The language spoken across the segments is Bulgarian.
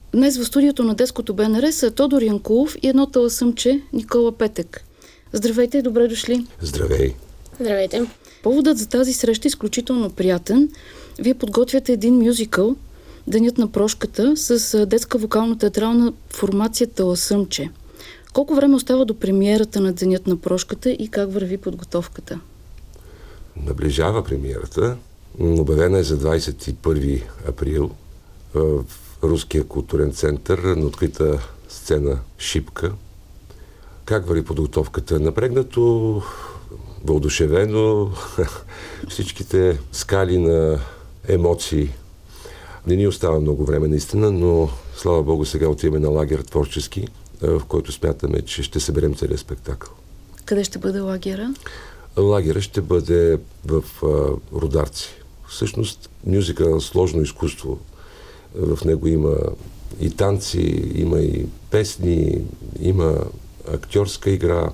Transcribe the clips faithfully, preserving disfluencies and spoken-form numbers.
Днес в студиото на Детското БНР са Тодор Янкулов и едно таласъмче Никола Петек. Здравейте и добре дошли. Здравей. Здравейте. Поводът за тази среща е изключително приятен. Вие подготвяте един мюзикъл Денят на прошката с детска вокално-театрална формация Таласъмче. Колко време остава до премиерата на Денят на прошката и как върви подготовката? Наближава премиерата. Обявена е за двадесет и първи април в Руския културен център на открита сцена Шипка. Как върви подготовката? Напрегнато, въодушевено, всичките скали на емоции. Не ни остава много време наистина, но слава Богу сега отиваме на лагер творчески, в който смятаме, че ще съберем целият спектакъл. Къде ще бъде лагера? Лагера ще бъде в а, Рударци. Всъщност мюзикъл сложно изкуство. В него има и танци, има и песни, има актьорска игра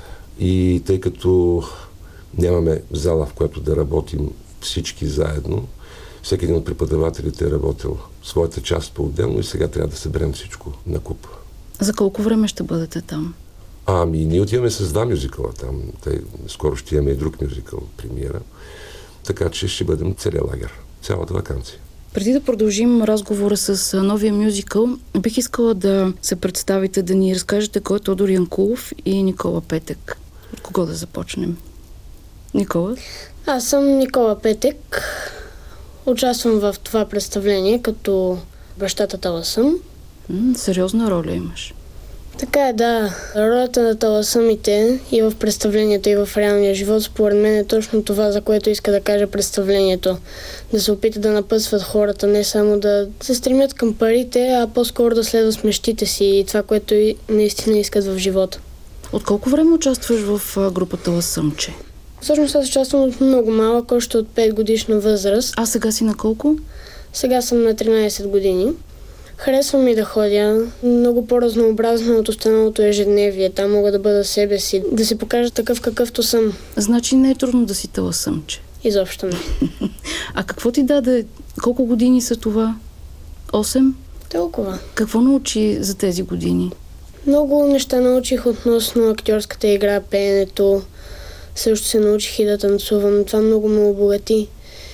и тъй като нямаме зала, в която да работим всички заедно, всеки един от преподавателите е работил своята част по-отделно и сега трябва да съберем всичко на куп. За колко време ще бъдете там? Ами, ние отиваме с два мюзикъла там. Тъй, скоро ще имаме и друг мюзикъл премиера. Така че ще бъдем целия лагер, цялата ваканция. Преди да продължим разговора с новия мюзикъл, бих искала да се представите, да ни разкажете кой е Тодор Янкулов и Никола Петек. От кого да започнем? Никола? Аз съм Никола Петек. Участвам в това представление като бащата Таласъм. М, сериозна роля имаш. Така е, да. Ролята на таласъмите и в представлението, и в реалния живот, според мен е точно това, за което иска да каже представлението. Да се опита да напъсват хората, не само да се стремят към парите, а по-скоро да следват мечтите си и това, което и наистина искат в живота. От колко време участваш в групата Таласъмче? Всъщност аз участвам от много малък, още от пет годишна възраст. А сега си на колко? Сега съм на тринадесет години. Харесвам и да ходя. Много по-разнообразно от останалото ежедневие. Там мога да бъда себе си, да си покажа такъв какъвто съм. Значи не е трудно да си таласъмче. Изобщо не. А какво ти даде? Колко години са това? Осем? Толкова. Какво научи за тези години? Много неща научих относно актьорската игра, пеенето. Също се научих и да танцувам. Това много ме обогати.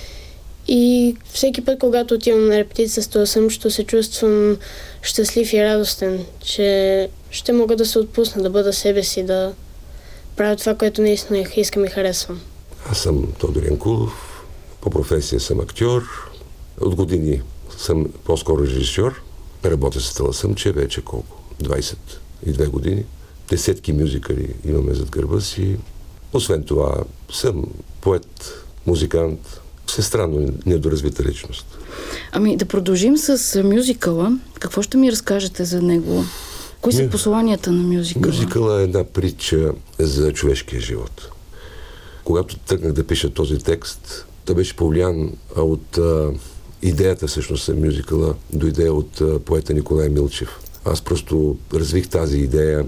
И всеки път, когато отивам на репетиция с таласъмчето, се чувствам щастлив и радостен, че ще мога да се отпусна, да бъда себе си, да правя това, което наистина искам и харесвам. Аз съм Тодор Янкулов, по професия съм актьор, от години съм по-скоро режисьор, работя с таласъмче вече колко? двадесет и две години. Десетки мюзикали имаме зад гърба си. Освен това съм поет, музикант, всестранно недоразвита личност. Ами да продължим с мюзикъла. Какво ще ми разкажете за него? Кои са Мю... посланията на мюзикъла? Мюзикъла е една притча за човешкия живот. Когато тръгнах да пиша този текст, той беше повлиян от а, идеята всъщност на мюзикъла, дойде от а, поета Николай Милчев. Аз просто развих тази идея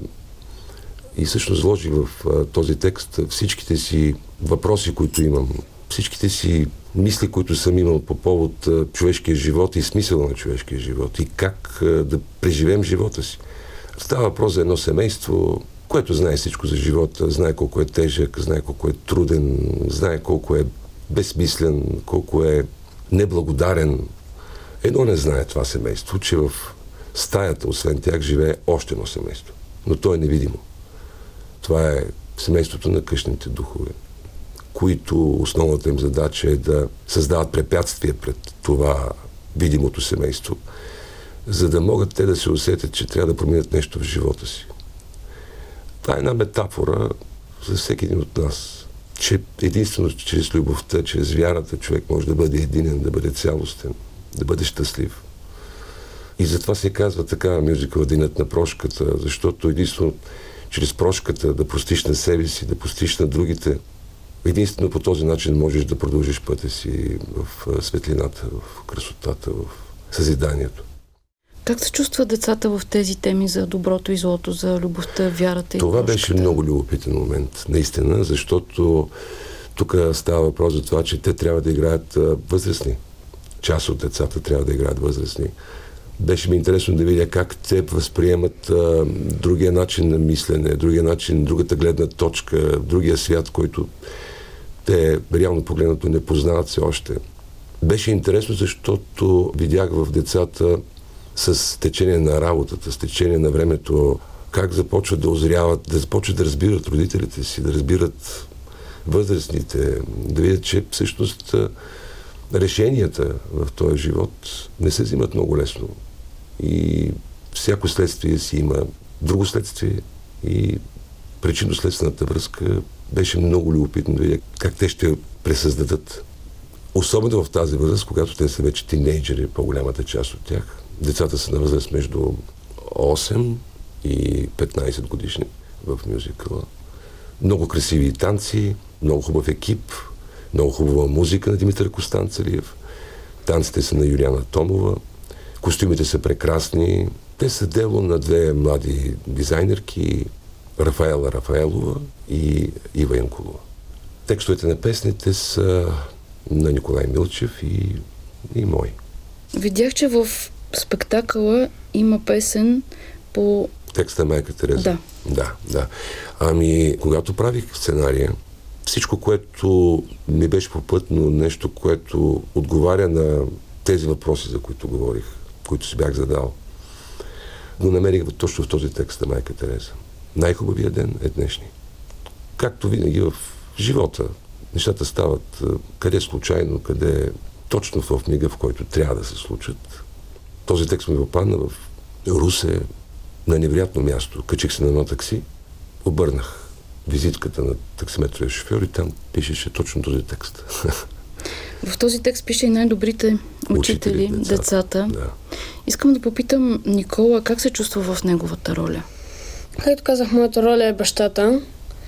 и всъщност вложих в а, този текст всичките си въпроси, които имам, всичките си мисли, които съм имал по повод а, човешкия живот и смисъла на човешкия живот и как а, да преживеем живота си. Става въпрос за едно семейство, което знае всичко за живота, знае колко е тежък, знае колко е труден, знае колко е безсмислен, колко е неблагодарен. Едно не знае това семейство, че в стаята, освен тях, живее още едно семейство. Но то е невидимо. Това е семейството на къщните духове, които основната им задача е да създават препятствия пред това видимото семейство, за да могат те да се усетят, че трябва да променят нещо в живота си. Това е една метафора за всеки един от нас, че единствено чрез любовта, чрез вярата човек може да бъде единен, да бъде цялостен, да бъде щастлив. И затова се казва така мюзикъл Денят на прошката, защото единствено чрез прошката да простиш на себе си, да простиш на другите, единствено по този начин можеш да продължиш пътя си в светлината, в красотата, в съзиданието. Как се чувстват децата в тези теми за доброто и злото, за любовта, вярата и Това прошката? беше много любопитен момент, наистина, защото тук става въпрос за това, че те трябва да играят възрастни. Част от децата трябва да играят възрастни. Беше ми интересно да видя как те възприемат а, другия начин на мислене, другия начин, другата гледна точка, другия свят, който те реално погледнато не познават все още. Беше интересно, защото видях в децата с течение на работата, с течение на времето, как започват да озряват, да започват да разбират родителите си, да разбират възрастните, да видят, че всъщност решенията в този живот не се взимат много лесно. И всяко следствие си има друго следствие и причинно-следствената връзка беше много любопитно да видя как те ще пресъздадат. Особено в тази възраст, когато те са вече тинейджери, по-голямата част от тях. Децата са на възраст между осем и петнайсет годишни в мюзикъла. Много красиви танци, много хубав екип, много хубава музика на Димитър Костанцелиев. Танците са на Юлиана Томова. Костюмите са прекрасни. Те са дело на две млади дизайнерки, Рафаела Рафаелова и Ива Янкулова. Текстовете на песните са на Николай Милчев и, и мой. Видях, че в спектакъла има песен по... Текста Майка Тереза. Да. Да, да. Ами, когато правих сценария, всичко, което ми беше попътно, нещо, което отговаря на тези въпроси, за които говорих, които си бях задал, го намерих точно в този текст на Майка Тереза. Най-хубавия ден е днешни. Както винаги в живота, нещата стават къде случайно, къде точно в мига, в който трябва да се случат. Този текст ми попадна в Русе, на невероятно място. Качих се на едно такси, обърнах визитката на таксиметровия шофьор и там пишеше точно този текст. В този текст пише и най-добрите учители, учители децата. децата. Да. Искам да попитам Никола, как се чувства в неговата роля? Както казах, моята роля е бащата.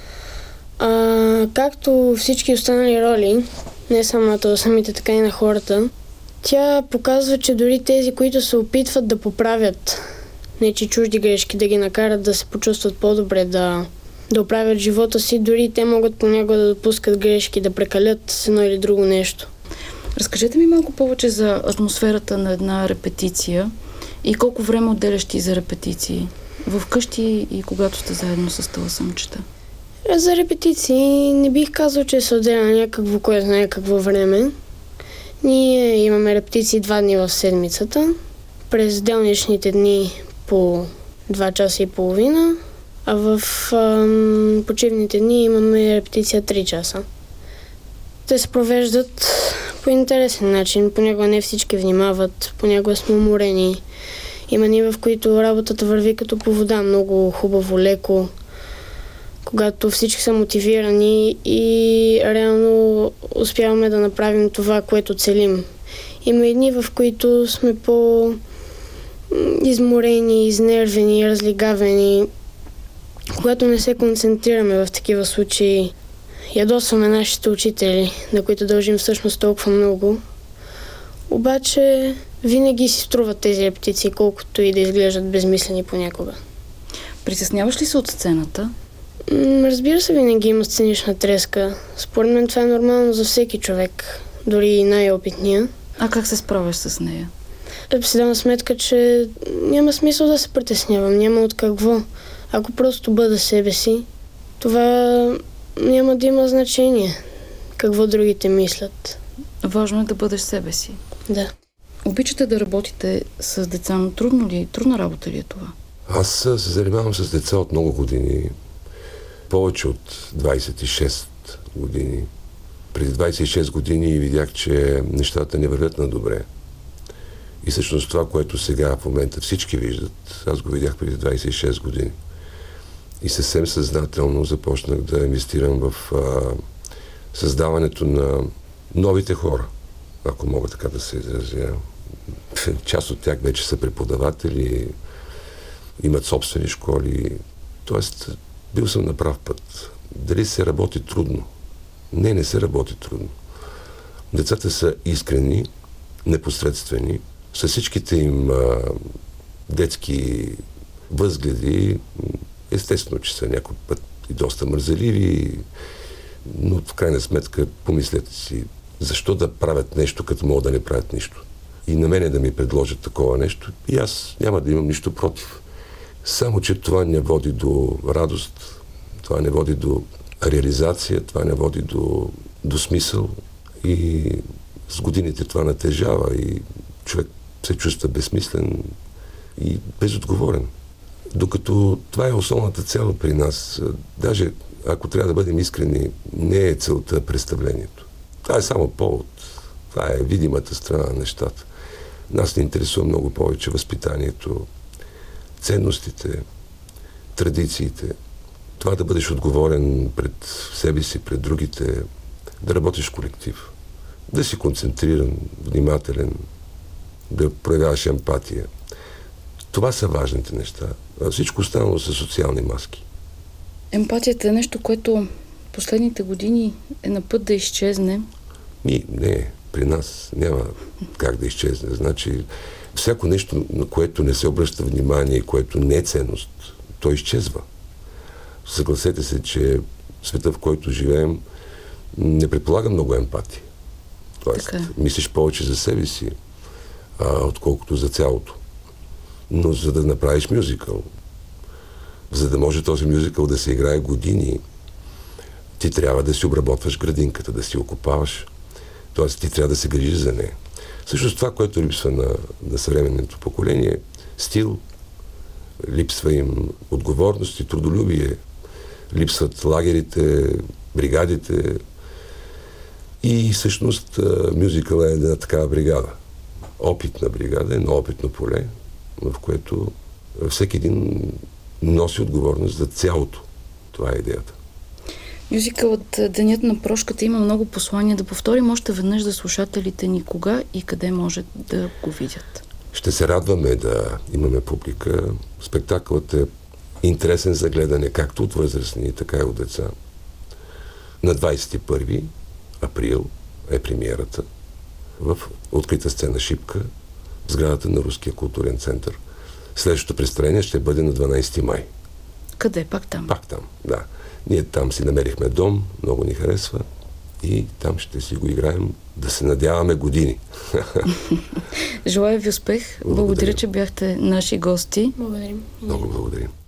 А, както всички останали роли, не само на самите, така и на хората, тя показва, че дори тези, които се опитват да поправят нечи чужди грешки, да ги накарат да се почувстват по-добре, да, да оправят живота си, дори те могат понякога да допускат грешки, да прекалят с едно или друго нещо. Разкажете ми малко повече за атмосферата на една репетиция и колко време отделяш ти за репетиции вкъщи и когато сте заедно с таласъмчета. За репетиции не бих казал, че се отделя някакво, кое знае какво време. Ние имаме репетиции два дни в седмицата. През делничните дни по два часа и половина, а в ам, почивните дни имаме репетиция три часа. Те се провеждат по интересен начин. Понякога не всички внимават, понякога сме уморени. Има дни, в които работата върви като по вода, много хубаво, леко, когато всички са мотивирани и реално успяваме да направим това, което целим. Има и дни, в които сме по-изморени, изнервени, разлигавени. Когато не се концентрираме в такива случаи, ядосваме нашите учители, на които дължим всъщност толкова много. Обаче винаги си струват тези репетиции, колкото и да изглеждат безмислени понякога. Притесняваш ли се от сцената? Разбира се, винаги има сценична треска. Според мен това е нормално за всеки човек, дори и най-опитния. А как се справяш с нея? Да си дам сметка, че няма смисъл да се притеснявам, няма от какво. Ако просто бъда себе си, това няма да има значение какво другите мислят. Важно е да бъдеш себе си. Да. Обичате да работите с деца, но трудно ли? Трудна работа ли е това? Аз се занимавам с деца от много години. Повече от двайсет и шест години. Преди двайсет и шест години видях, че нещата не вървят на добре. И всъщност това, което сега в момента всички виждат, аз го видях преди двайсет и шест години. И съвсем съзнателно започнах да инвестирам в а, създаването на новите хора, ако мога така да се изразя. Част от тях вече са преподаватели, имат собствени школи. Тоест, бил съм на прав път. Дали се работи трудно? Не, не се работи трудно. Децата са искрени, непосредствени, с всичките им а, детски възгледи. Естествено, че са някой път и доста мързеливи, но в крайна сметка помислете си, защо да правят нещо, като могат да не правят нищо. и на мене да ми предложат такова нещо, и аз няма да имам нищо против. Само че това не води до радост, това не води до реализация, това не води до, до смисъл, и с годините това натежава и човек се чувства безсмислен и безотговорен. Докато това е основната цел при нас. Даже ако трябва да бъдем искрени, не е целта представлението. Това е само повод. Това е видимата страна на нещата. Нас не интересува много повече възпитанието, ценностите, традициите. Това да бъдеш отговорен пред себе си, пред другите, да работиш в колектив, да си концентриран, внимателен, да проявяваш емпатия. Това са важните неща. А всичко останало са социални маски. Емпатията е нещо, което последните години е на път да изчезне. Ми, не, при нас няма как да изчезне. Значи, всяко нещо, на което не се обръща внимание, което не е ценност, то изчезва. Съгласете се, че света, в който живеем, не предполага много емпатия. Тоест, така. Мислиш повече за себе си, а, отколкото за цялото. Но за да направиш мюзикъл, за да може този мюзикъл да се играе години, ти трябва да си обработваш градинката, да си окопаваш. Тоест, ти трябва да се грижиш за нея. Всъщност това, което липсва на, на съвременното поколение, стил, липсва им отговорност и трудолюбие, липсват лагерите, бригадите, и всъщност мюзикъл е една такава бригада. Опитна бригада, едно опитно поле, в което всеки един носи отговорност за цялото. Това е идеята. Мюзикълът Денят на прошката има много послания. Да повторим още веднъж за слушателите ни кога и къде може да го видят. Ще се радваме да имаме публика. Спектакълът е интересен за гледане както от възрастни, така и от деца. На двадесет и първи април е премиерата в открита сцена Шипка, в сградата на Руския културен център. Следващото представление ще бъде на дванадесети май. Къде? Пак там? Пак там, да. Ние там си намерихме дом, много ни харесва и там ще си го играем, да се надяваме години. Желая ви успех. Благодаря, благодаря, че бяхте наши гости. Благодарим. Много благодарим.